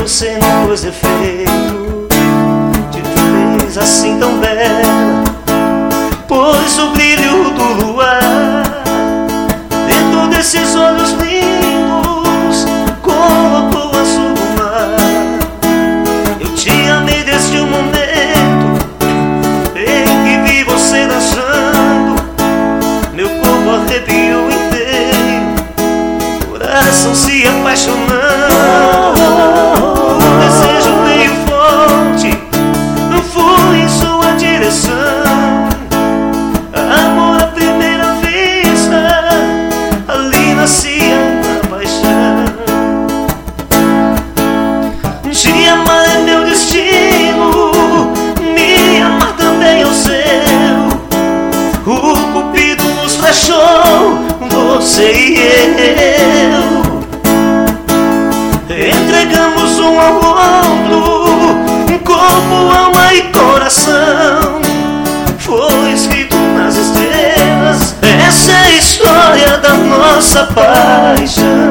você não pôs defeito, te fez assim tão bela, pois o brilho do luar dentro desses olhos lindos colocou o azul do mar. Eu te amei desde o momento em que vi você dançando, meu corpo arrepiou inteiro, coração se apaixonando. O desejo veio forte, não fui em sua direção. Amor à primeira vista, ali nascia a paixão. Te amar é meu destino, me amar também é o seu. O Cupido nos flechou, você e eu. Entregamos um ao outro, corpo, alma e coração. Foi escrito nas estrelas, essa é a história da nossa paixão.